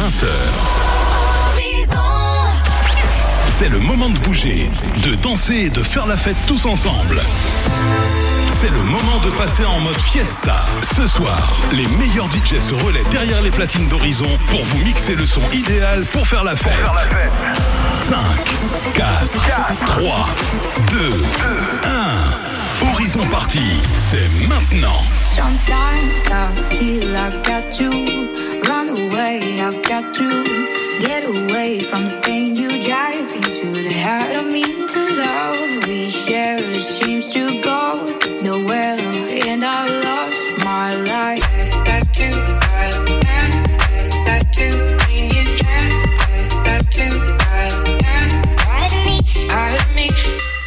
20h. C'est le moment de bouger, de danser et de faire la fête tous ensemble. C'est le moment de passer en mode fiesta. Ce soir, les meilleurs DJ se relaient derrière les platines d'Horizon pour vous mixer le son idéal pour faire la fête. 5, 4, 3, 2, 1. Horizon Party, c'est maintenant. Sometimes I feel I got to run away, I've got to get away from the pain you drive into the heart of me. To love we share seems to go nowhere, and I lost my life. Back to when you can. Back to out of me.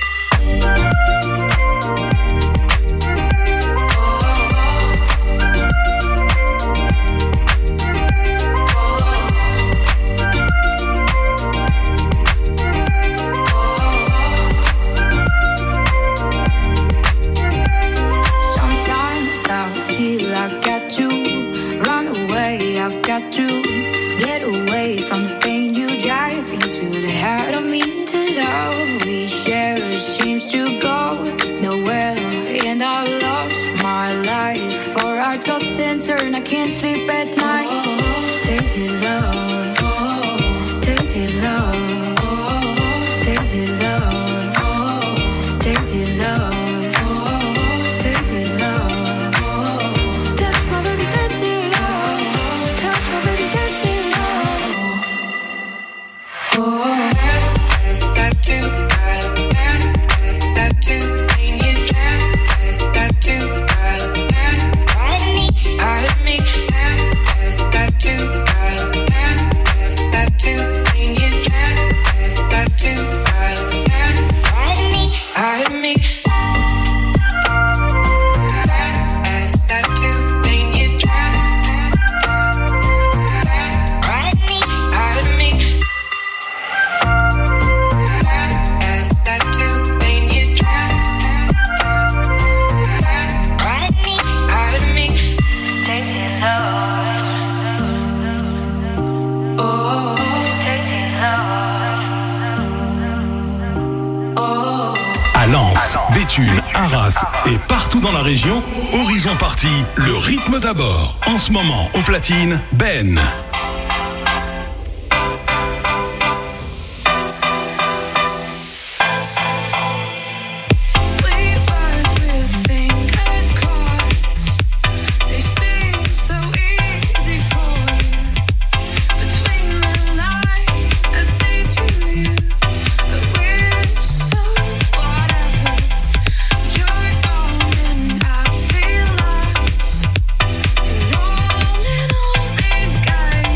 Got to get away from the pain you drive into the heart of me. To love we share seems to go nowhere, and I lost my life. For I tossed and turned, I can't sleep at night. Tainted love, tainted love, tainted love, tainted love. Béthune, Arras et partout dans la région, Horizon Party, le rythme d'abord. En ce moment, au platine, Ben. Guys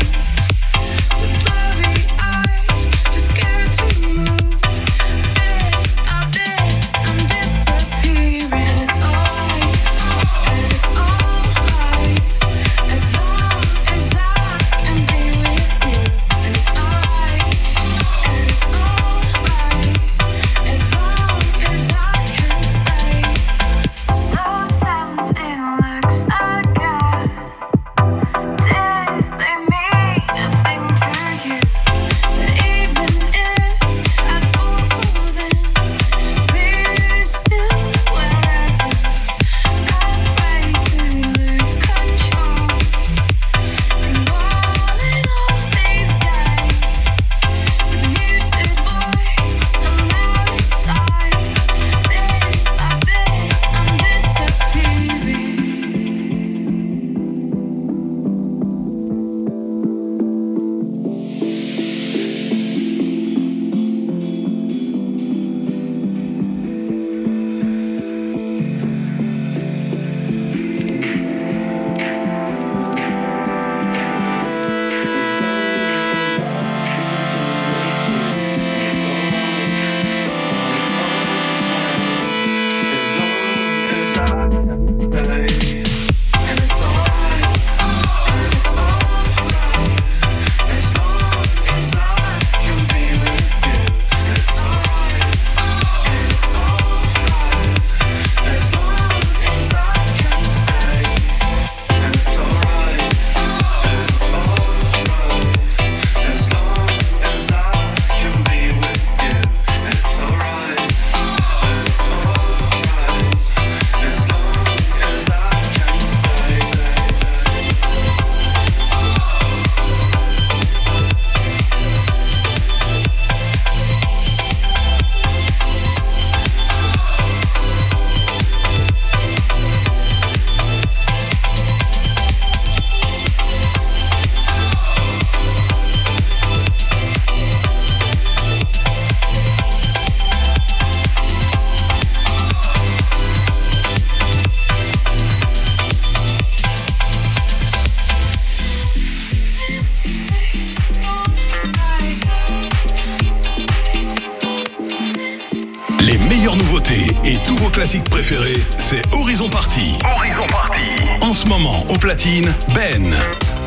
Et tous vos classiques préférés, c'est Horizon Party. Horizon Party. En ce moment, au platine, Ben.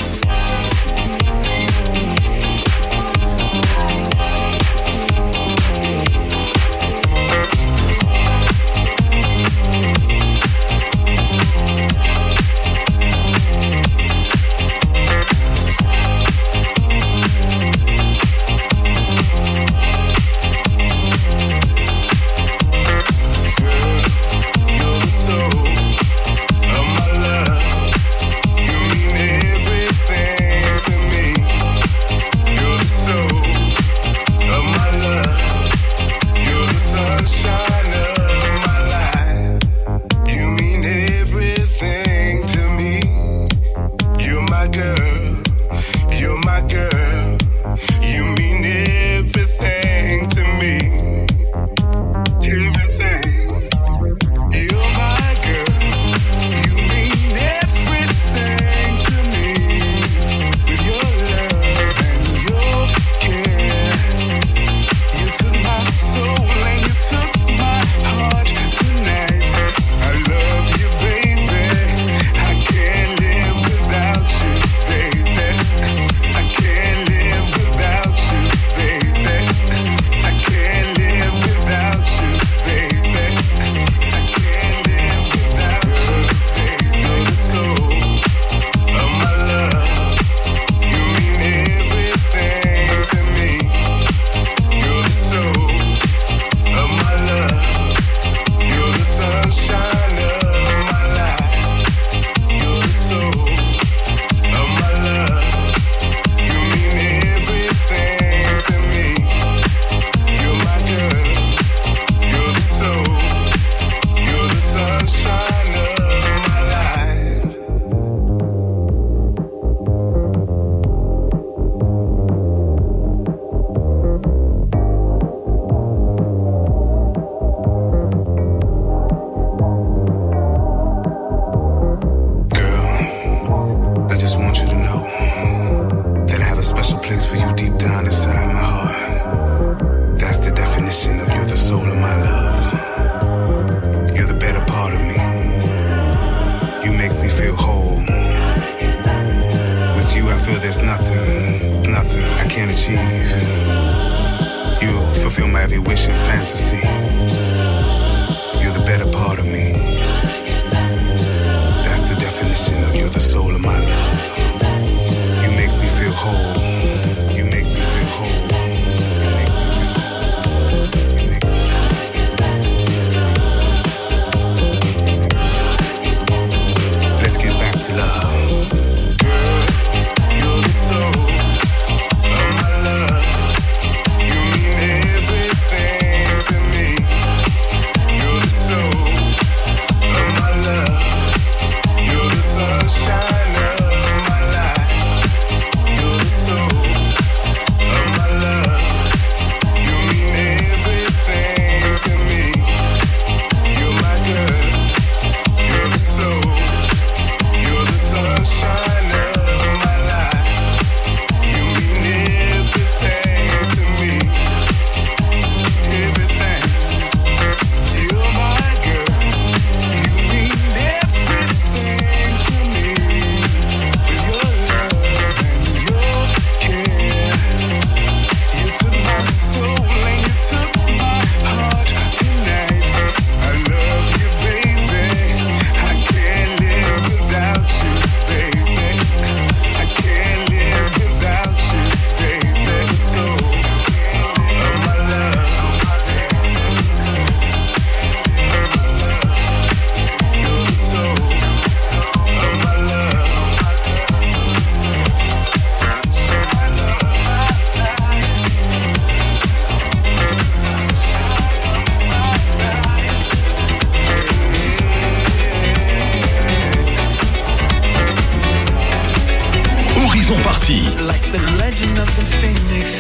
Like the legend of the phoenix,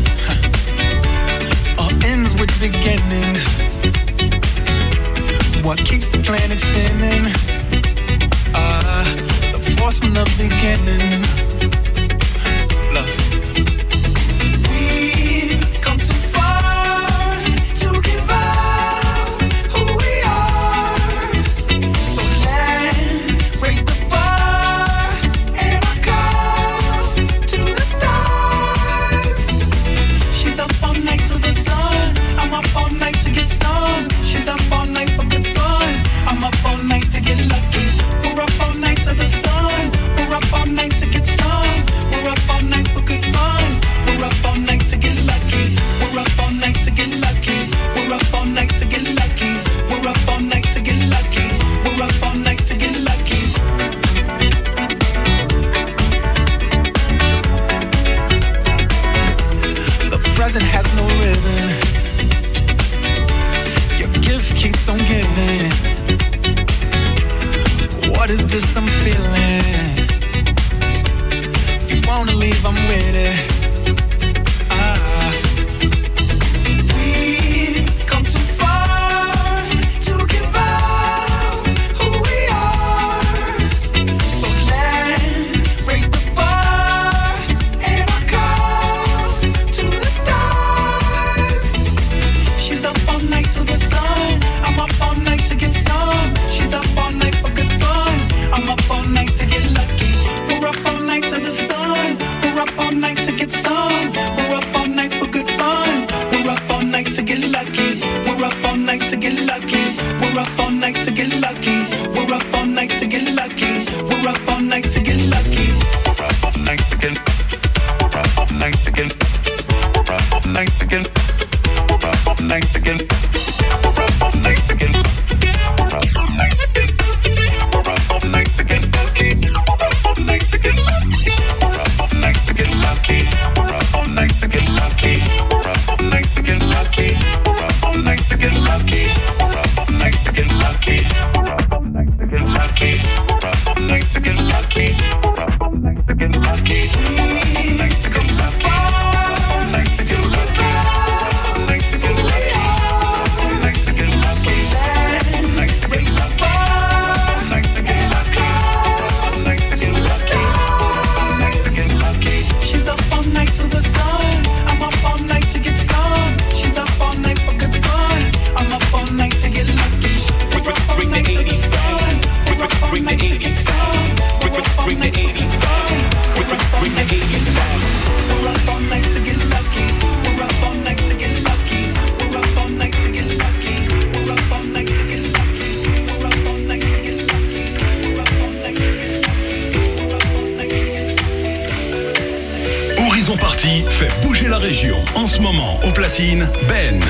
all ends with beginnings. What keeps the planet spinning? The force from the beginning. Love. We've come too far to give up who we night to get some. We're up all night for good fun. We're up all night to get lucky. We're up all night to get lucky. We're up all night to get lucky. We're up all night to get lucky. We're up all night to get lucky. The present has no ribbon. Your gift keeps on giving. What is this I'm feeling? If you wanna leave, I'm with it. We've come too far to give up who we are. So let's raise the bar and our cups to the stars. She's up all night to the sun. I'm up all night to get some. She's up all night for good fun. I'm up all night to get lucky. We're up all night to the sun. We're up all night to get some. We're up all night for good fun. We're up all night to get lucky. We're up all night to get lucky. We're up all night to get lucky. We're up all night to get lucky. We're up all night to get lucky. We're up all night to get. We're up all night to get. We're up all night to get. We're up all night to get. We're up all night to get. We're up all night to get. We're up all night to get lucky. We're up all night to get lucky. We're up all night to get lucky. We're up all night to get lucky. We're up all night to get lucky. We're up all night to get lucky. We're up all night to get lucky. We're up all night to get lucky. We're up all night to get lucky. We're up all night to get lucky. We've come so far to give up. Night to get lucky. Night to get lucky. Night to raise the bar. Night to get lucky. Night to get lucky. Night to get lucky. She's up all night to the sun. I'm up all night to get some. She's up all night for good fun. I'm up all night to get lucky. We're up all night to the sun. We're up all night to get some. We're up all night for good fun. We're up all night to get lucky. We're up all night to get lucky. We're up all night to get lucky. We're up all night to get lucky. We're up all night to get lucky. We're up all night to get lucky. We're up all night to get lucky. We're up all night to get lucky. Horizon Party fait bouger la région. En ce moment, au platine, Ben.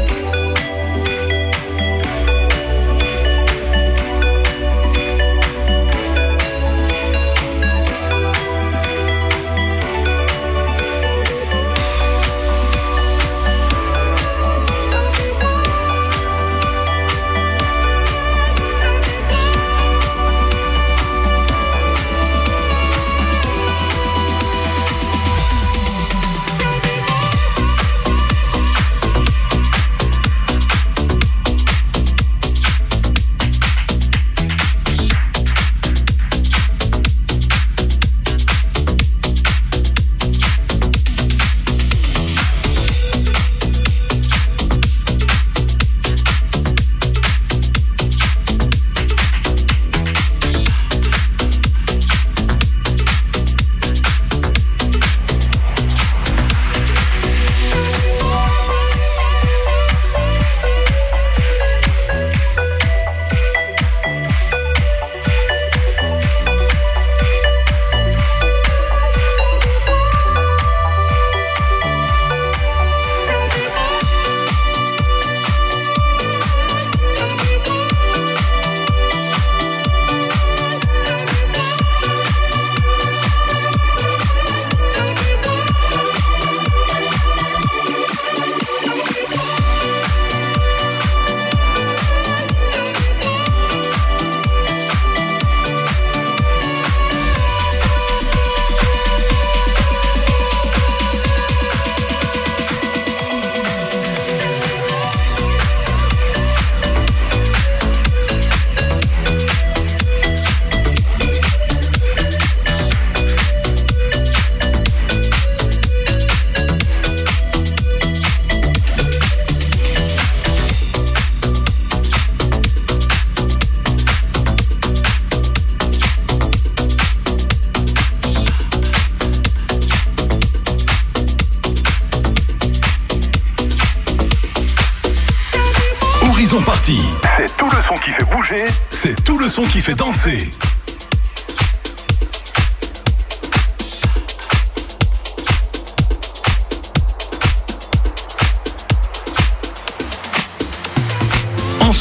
Horizon Party. C'est tout le son qui fait bouger. C'est tout le son qui fait danser.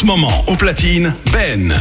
ce moment, au platine, Ben.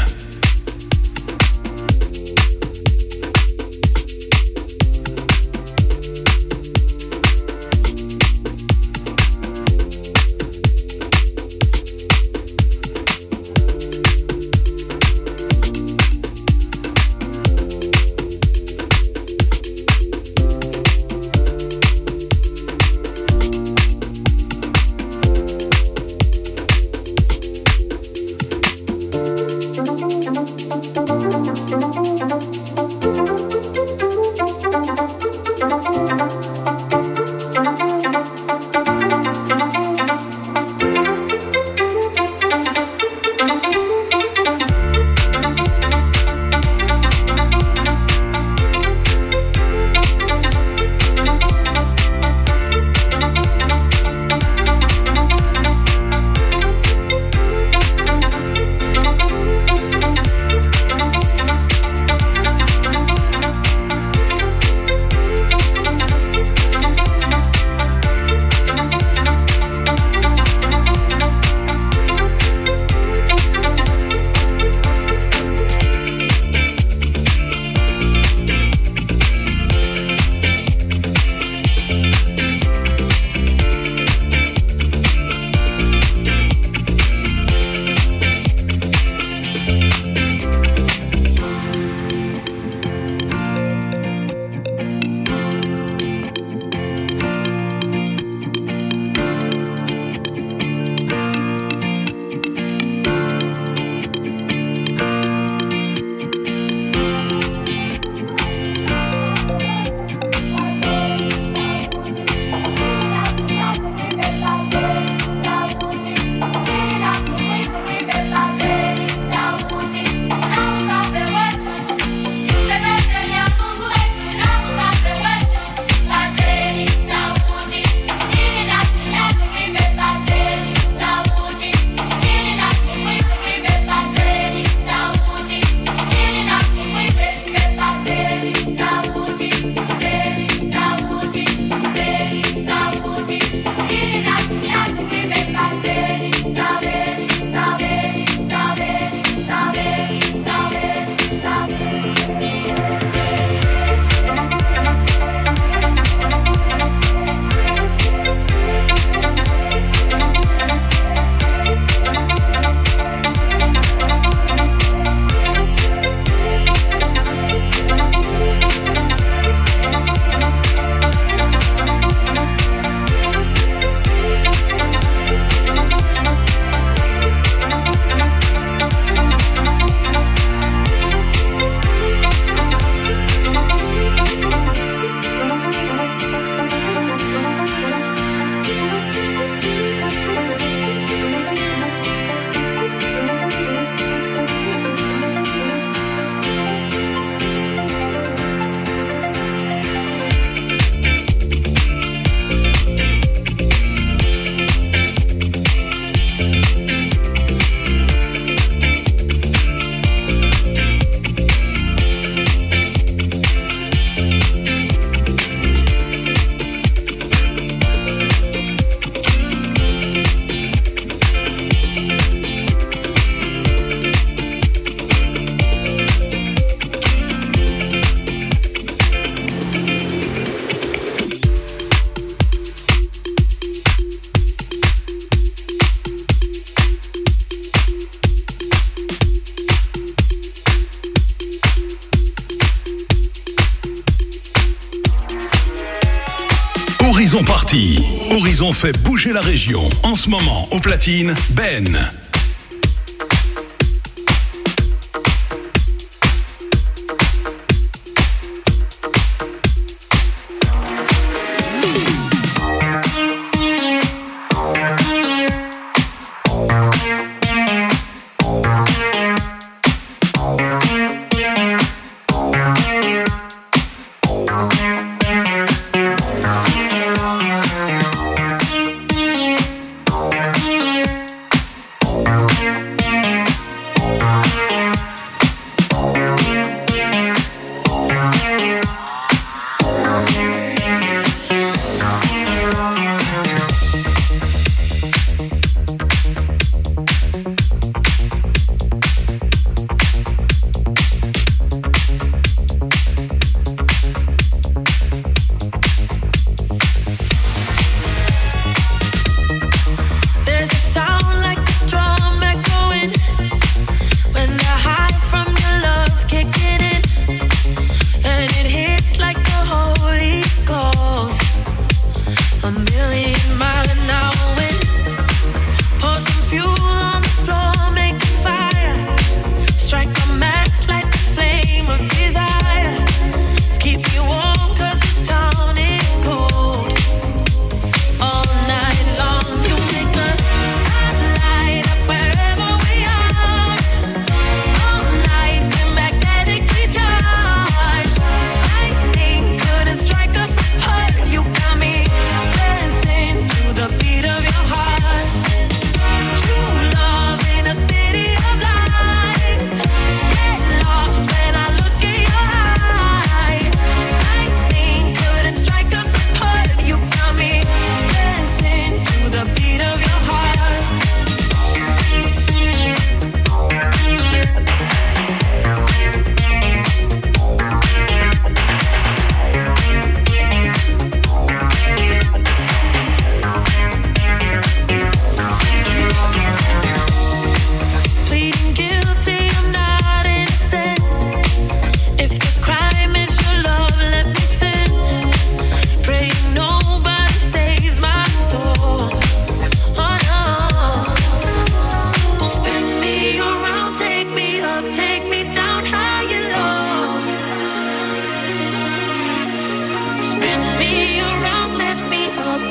Horizon Party. Horizon fait bouger la région. En ce moment, au platine, Ben.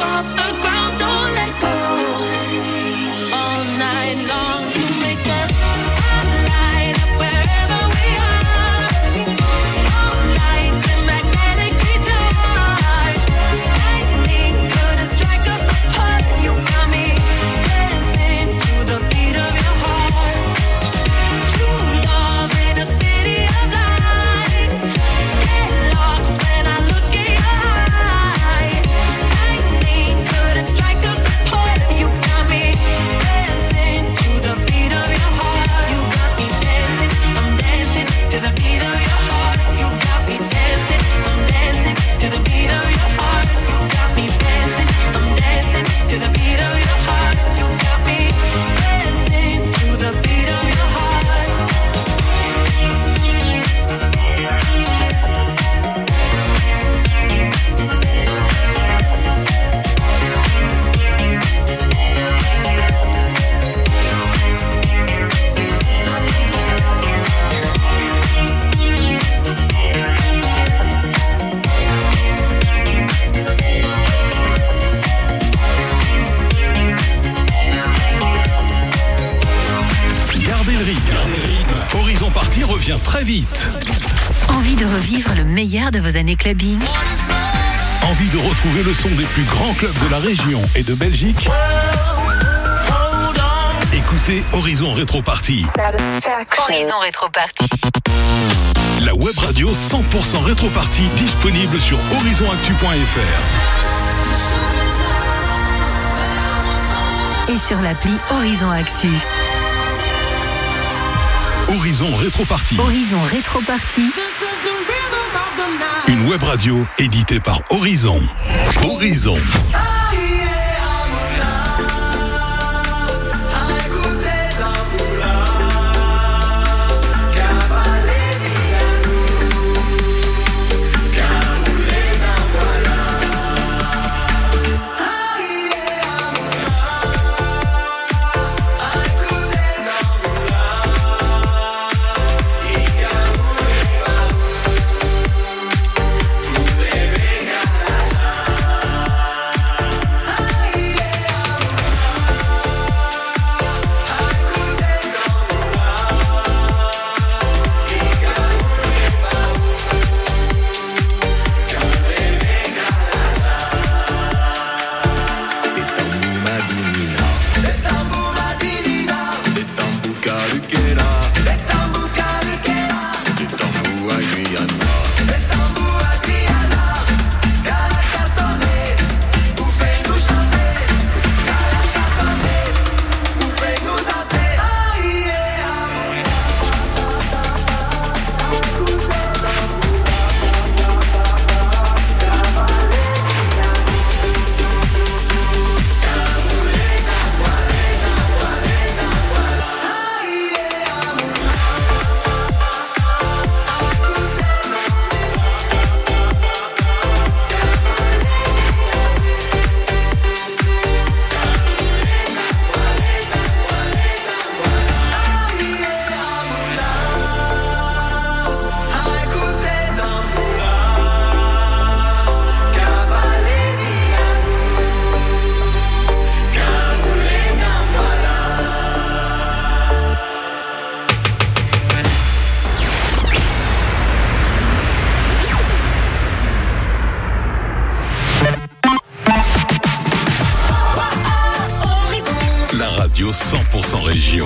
off the ground, don't let go. All night long, you make us light up wherever we are. All night, we're magnetically charged. Lightning couldn't strike us apart. You got me dancing to the beat of your heart. True love in a city of lights. Get lost when I look in your eyes. Lightning couldn't strike us apart. You got me dancing to the beat of your heart. You got me dancing, I'm dancing to the beat of your heart. You got me dancing, I'm dancing to the beat of your heart. You got me dancing, I'm dancing to the beat of your heart. You got me dancing to the beat of your heart. Gardez le rythme. Horizon Party revient très vite. Envie de revivre le meilleur de vos années clubbing? Envie de retrouver le son des plus grands clubs de la région et de Belgique? Écoutez Horizon Rétro Party. Horizon Rétro Party. La web radio 100% Rétro Party disponible sur horizonactu.fr. Et sur l'appli Horizon Actu. Horizon Rétro Party. Horizon Rétro Party. Une web radio éditée par Horizon. Horizon. La radio 100% région.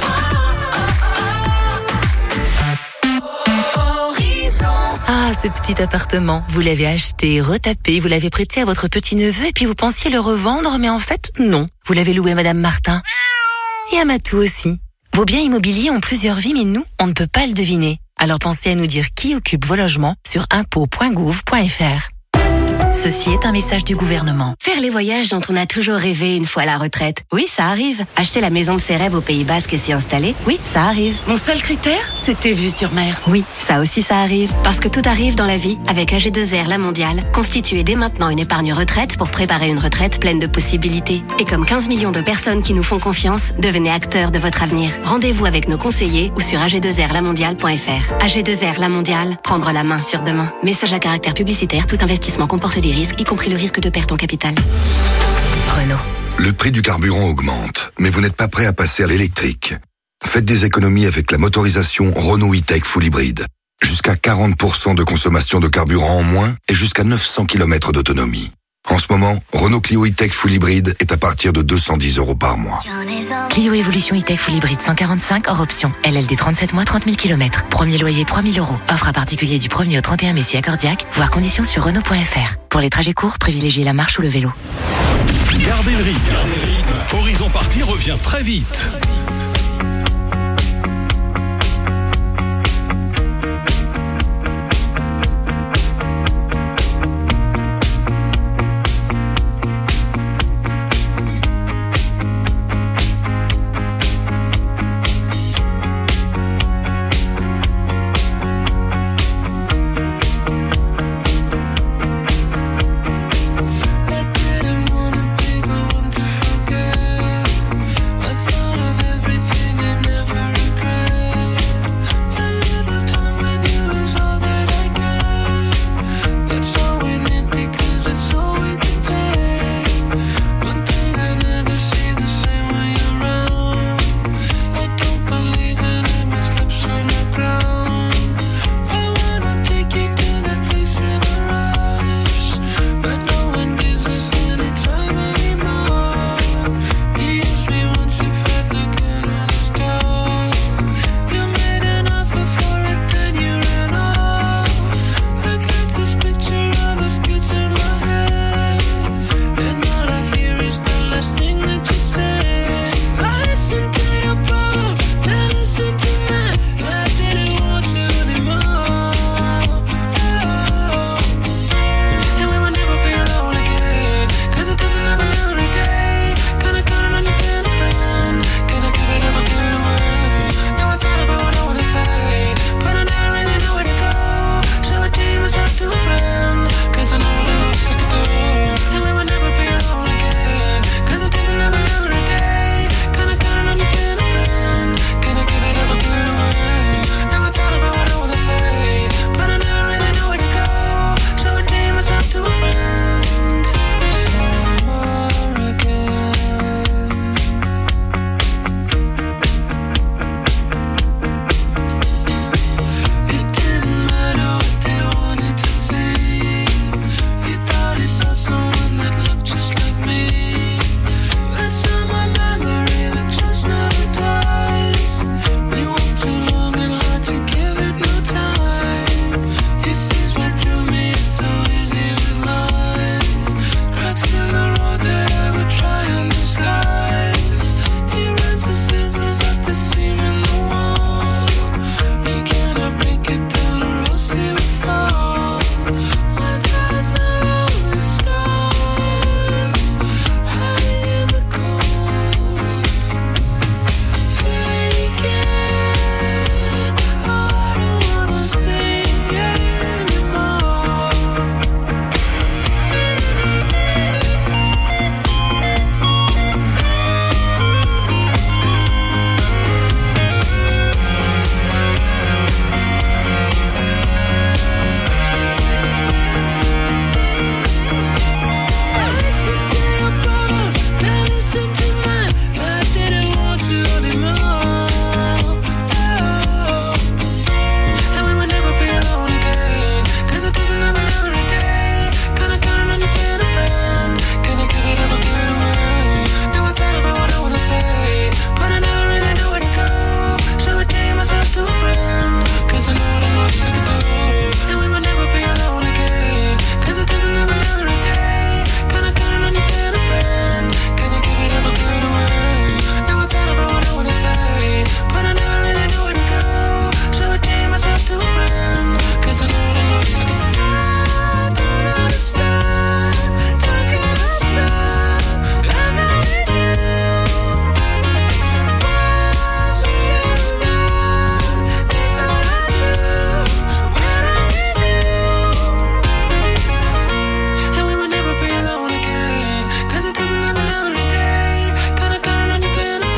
Ah, ce petit appartement, vous l'avez acheté, retapé, vous l'avez prêté à votre petit-neveu et puis vous pensiez le revendre, mais en fait, non. Vous l'avez loué à Madame Martin. Et à Matou aussi. Vos biens immobiliers ont plusieurs vies, mais nous, on ne peut pas le deviner. Alors pensez à nous dire qui occupe vos logements sur impôts.gouv.fr. Ceci est un message du gouvernement. Faire les voyages dont on a toujours rêvé une fois à la retraite. Oui, ça arrive. Acheter la maison de ses rêves au Pays Basque et s'y installer. Oui, ça arrive. Mon seul critère, c'était vue sur mer. Oui, ça aussi ça arrive. Parce que tout arrive dans la vie avec AG2R La Mondiale. Constituez dès maintenant une épargne retraite pour préparer une retraite pleine de possibilités. Et comme 15 millions de personnes qui nous font confiance, devenez acteurs de votre avenir. Rendez-vous avec nos conseillers ou sur ag2rlamondiale.fr. AG2R La Mondiale, prendre la main sur demain. Message à caractère publicitaire, tout investissement comporte connaître les risques, y compris le risque de perte en capital. Renault. Le prix du carburant augmente, mais vous n'êtes pas prêt à passer à l'électrique. Faites des économies avec la motorisation Renault E-Tech Full Hybrid. Jusqu'à 40% de consommation de carburant en moins et jusqu'à 900 km d'autonomie. En ce moment, Renault Clio E-Tech Full Hybrid est à partir de 210 € par mois. Clio Evolution E-Tech Full Hybrid 145 hors option. LLD 37 mois 30 000 km. Premier loyer 3 000 €. Offre à particulier du 1er au 31 mai si accordiaque. Voir conditions sur Renault.fr. Pour les trajets courts, privilégiez la marche ou le vélo. Gardez le rythme. Horizon Party revient très vite.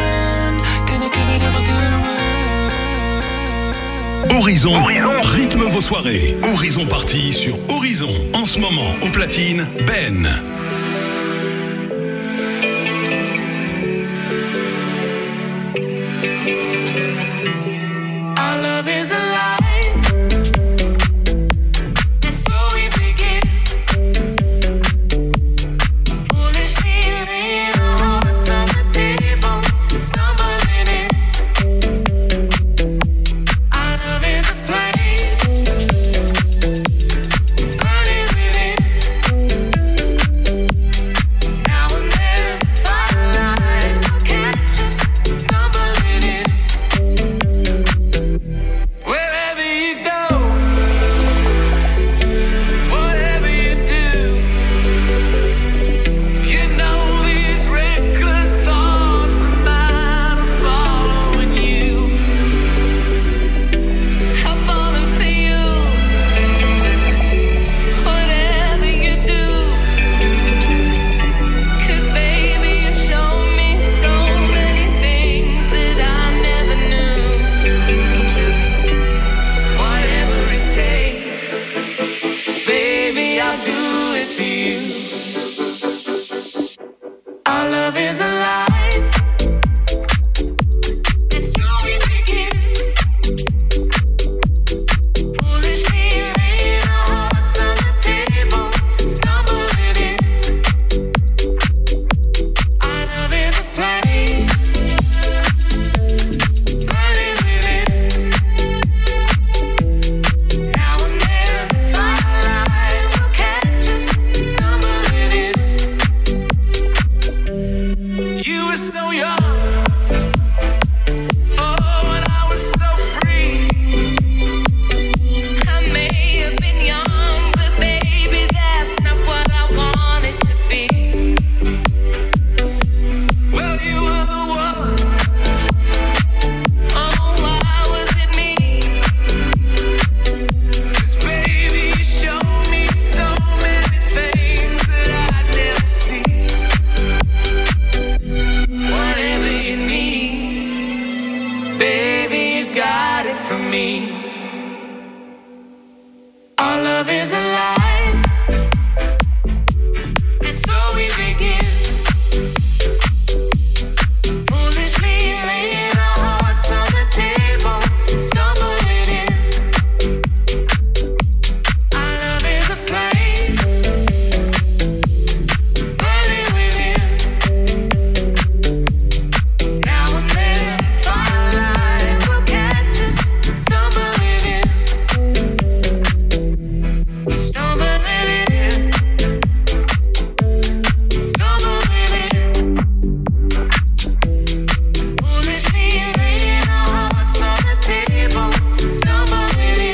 Horizon, rythme vos soirées. Horizon Party sur Horizon. En ce moment, au platine, Ben. Our love is alive. It's so we begin. Foolishly laying our hearts on the table, stumbling in. Our love is a flame, burning within. Now and then, firelight will catch us stumbling in. Wherever you go, whatever you do, you know these reckless thoughts are mine are following you. I'm falling for you. Whatever you do, 'cause baby you show me so many things that I never knew. Whatever it takes, baby, I'll do it for you. Our love is alive. It's how we begin. Foolishly laying our hearts on the table, stumbling in. Our love is a flame, burning within. Now and then, firelight will catch us stumbling in. You were so young, oh, and I was so free. I may have been young, but baby, that's not what I wanted to be. Well, you were the one. Oh, why was it me? 'Cause baby, you showed me so many things that I'd never see. Whatever you need, baby, you got it from me. Our love is alive. And so we begin. Foolishly laying our hearts on the table, stumbling in. Our love is a flame, burning within. Now and then, firelight will catch us stumbling in. Stumbling in. Stumbling in. Foolishly laying our hearts on the table, stumbling in.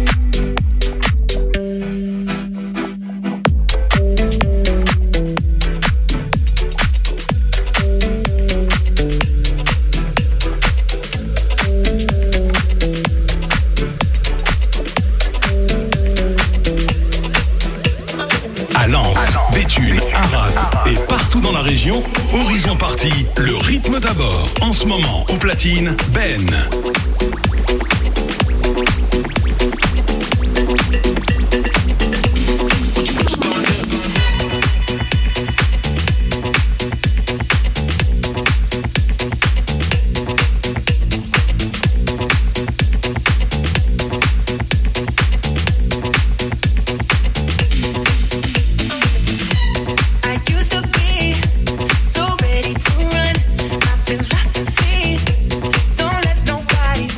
À Lens, Béthune, Arras et partout dans la région, Horizon Party, le rythme d'abord. En ce moment, au platine, Ben. I used to be so ready to run. My philosophy, don't let nobody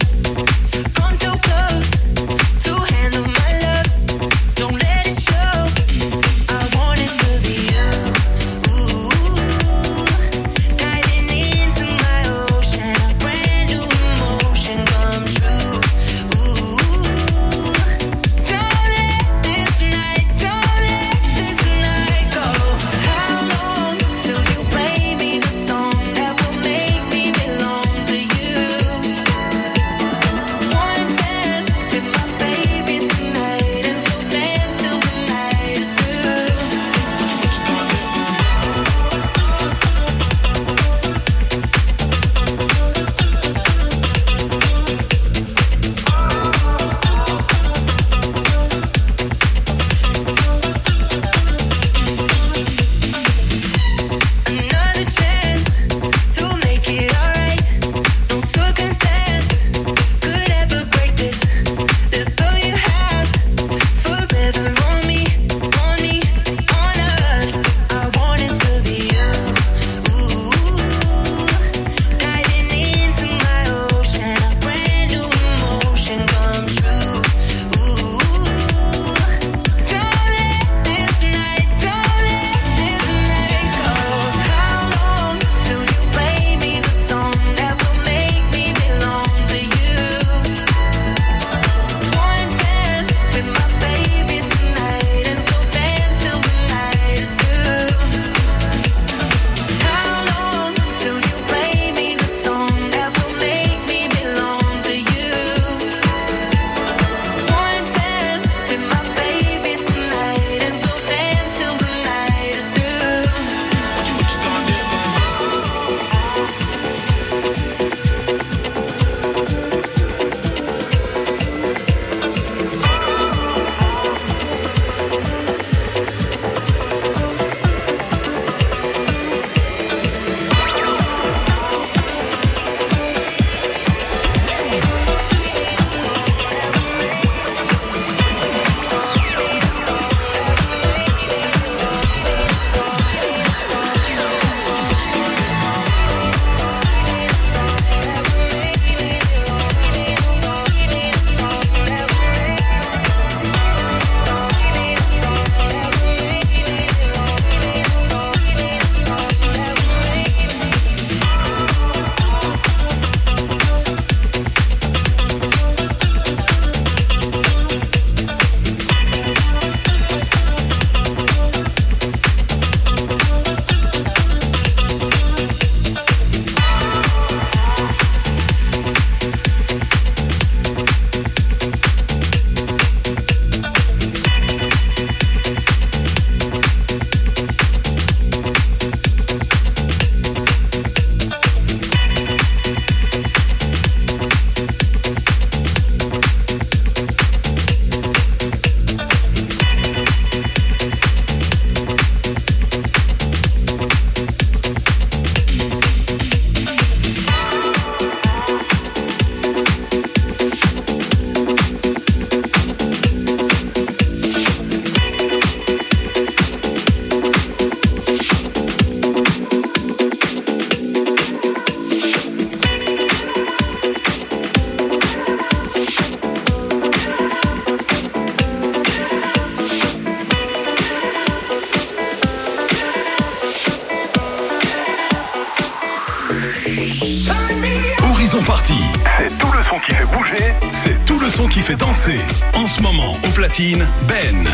Horizon Party. C'est tout le son qui fait bouger. C'est tout le son qui fait danser. En ce moment, au platine, Ben.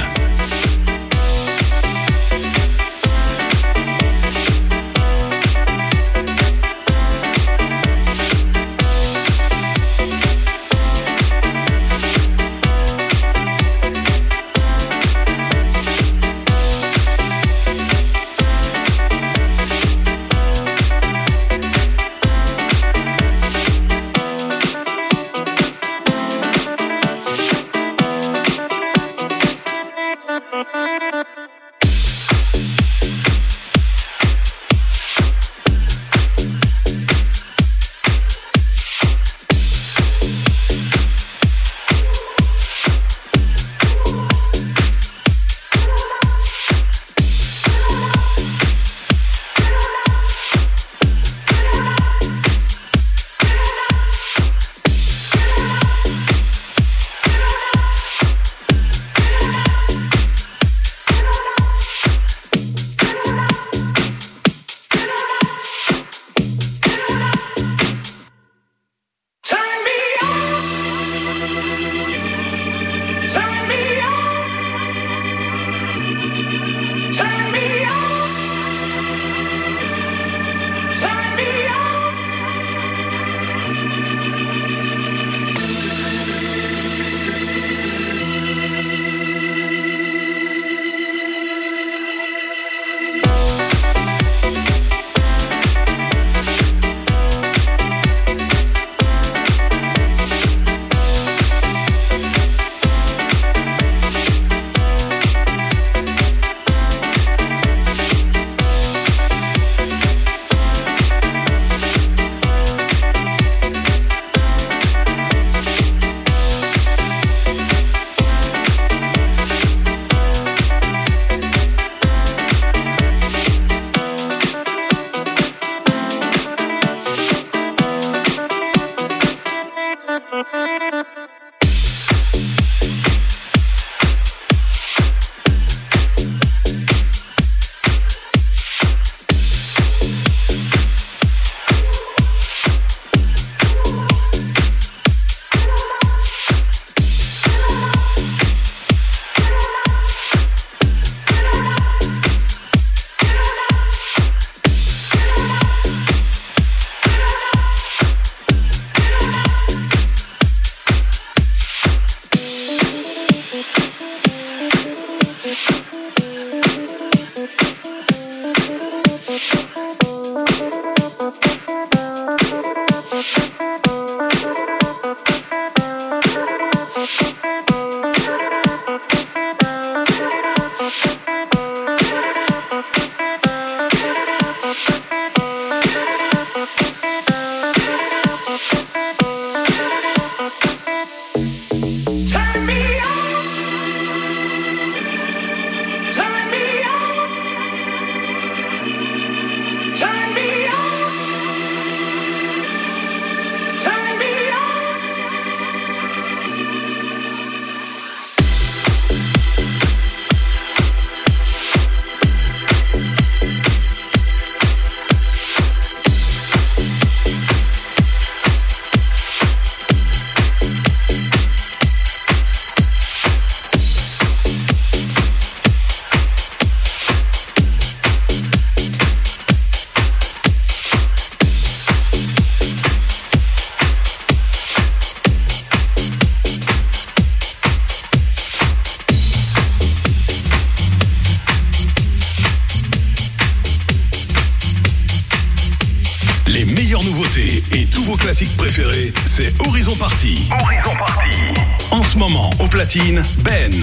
Classiques préférés, c'est Horizon Party. Horizon Party. En ce moment, au platine, Ben.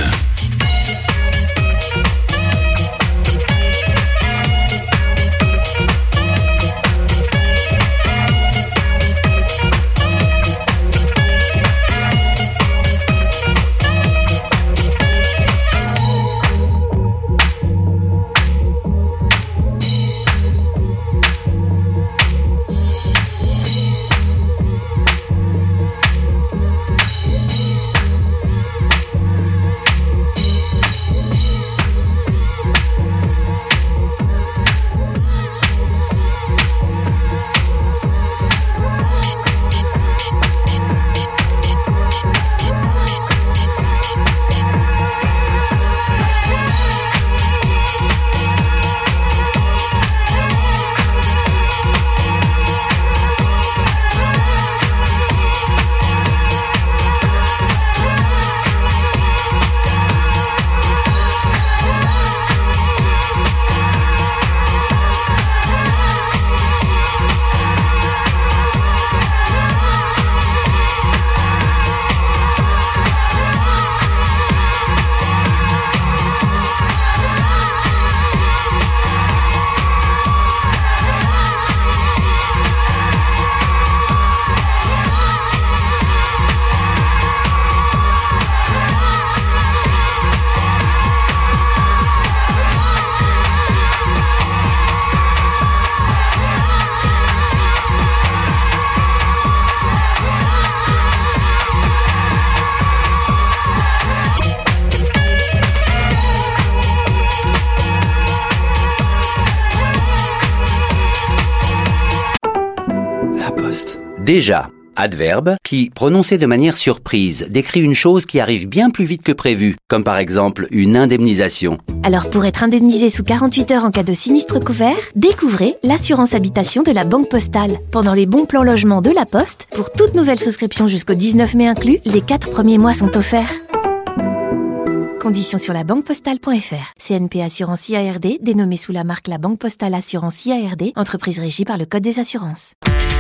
Déjà, adverbe qui, prononcé de manière surprise, décrit une chose qui arrive bien plus vite que prévu, comme par exemple une indemnisation. Alors pour être indemnisé sous 48 heures en cas de sinistre couvert, découvrez l'assurance habitation de la Banque Postale. Pendant les bons plans logement de la Poste, pour toute nouvelle souscription jusqu'au 19 mai inclus, les 4 premiers mois sont offerts. Conditions sur labanquepostale.fr. CNP Assurance IARD, dénommée sous la marque La Banque Postale Assurance IARD, entreprise régie par le Code des assurances.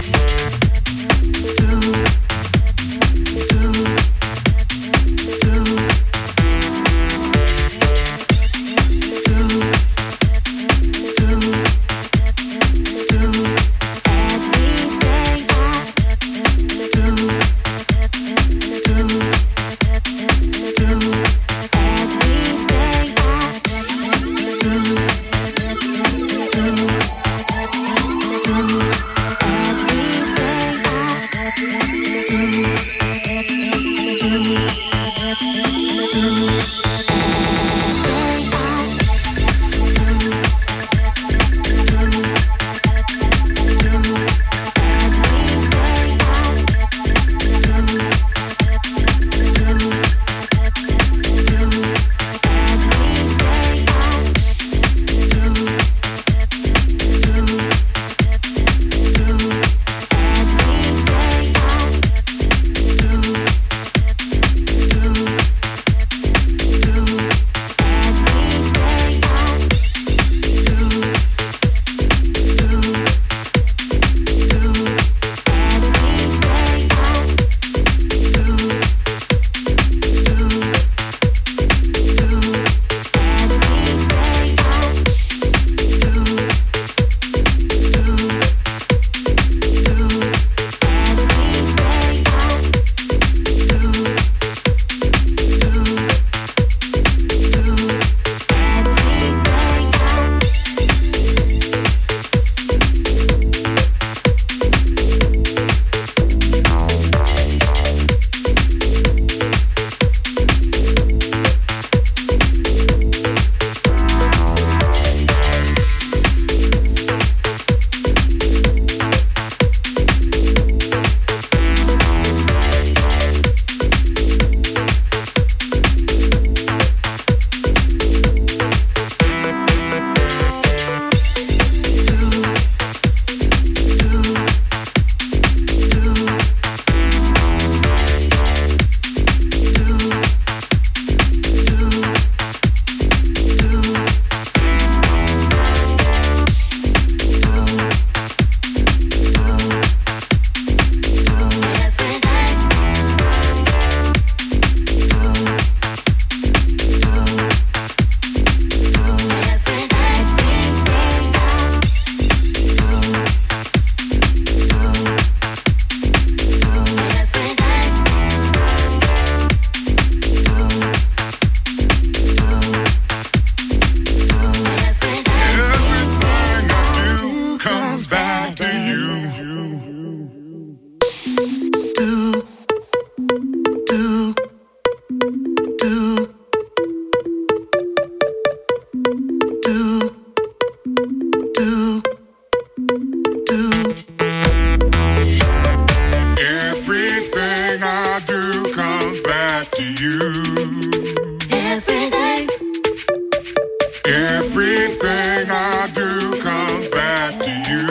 Everything I do comes back to you.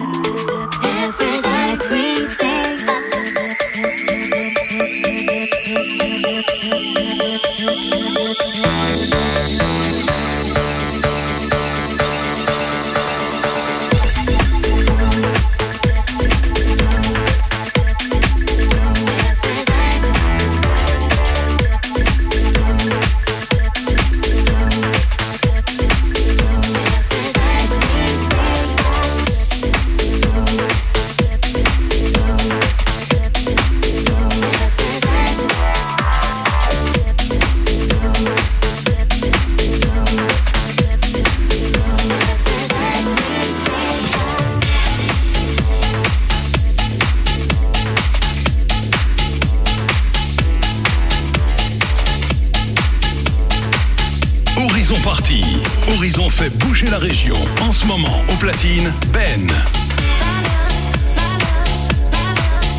Horizon Party. Horizon fait bouger la région. En ce moment, au platine, Ben.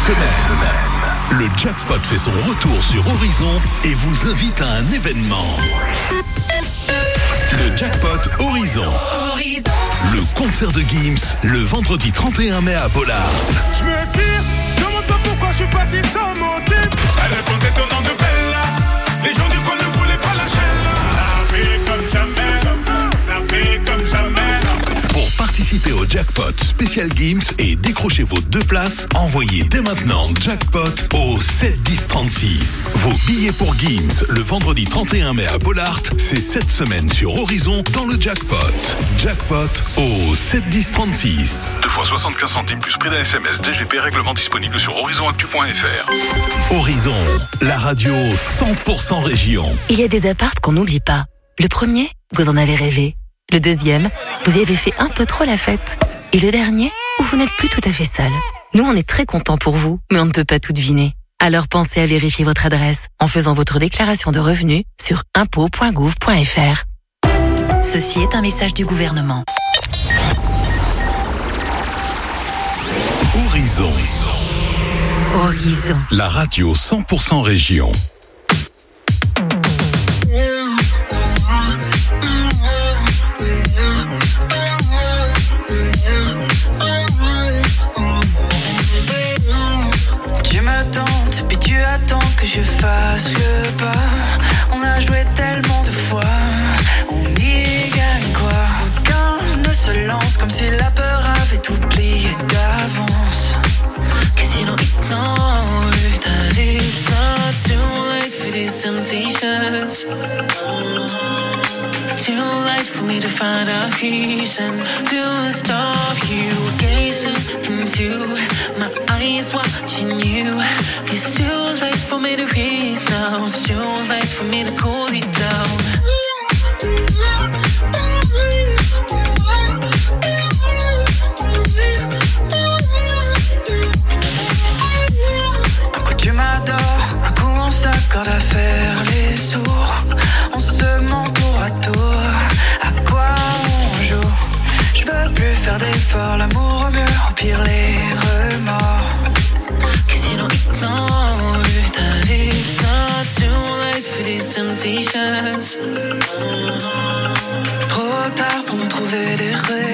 semaine, le jackpot fait son retour sur Horizon et vous invite à un événement. Le jackpot Horizon. Le concert de Gims, le vendredi 31 mai à Bollard. Je me tire, demande-toi pourquoi je suis parti sans motif. Elle répondait ton nom de Bella. Les gens du coin ne voulaient pas lâcher là. Ça fait comme jamais, ça fait comme jamais. Pour participer au jackpot spécial Gims et décrocher vos 2 places, envoyez dès maintenant jackpot au 7 10 36. Vos billets pour Gims le vendredi 31 mai à Bollard, c'est cette semaine sur Horizon dans le jackpot. Jackpot au 7 10 36. 2 fois 75 centimes plus prix d'un SMS DGP, règlement disponible sur horizonactu.fr. Horizon, la radio 100% région. Il y a des apparts qu'on n'oublie pas. Le premier, vous en avez rêvé. Le deuxième, vous y avez fait un peu trop la fête. Et le dernier, où vous n'êtes plus tout à fait seul. Nous, on est très contents pour vous, mais on ne peut pas tout deviner. Alors pensez à vérifier votre adresse en faisant votre déclaration de revenus sur impôts.gouv.fr. Ceci est un message du gouvernement. Horizon. Horizon. La radio 100% région. Tu me tentes, puis tu attends que je fasse le pas. On a joué tellement de fois, on y gagne quoi? Aucun ne se lance comme si la peur avait oublié d'avance. Cause you don't ignore that it's not too late for these temptations. Too late for me to find a reason to stop you. Gazing into my eyes, watching you. It's too late for me to read now. It's too late for me to cool it down. Un coup tu m'adores, un coup on s'accorde à faire les sourds. On se ment tour à tour, à quoi on joue? Je veux plus faire d'efforts, l'amour au mieux, au pire les remords. Cause you don't ignore that it's not too late for these temptations. Trop tard pour nous trouver des raisons.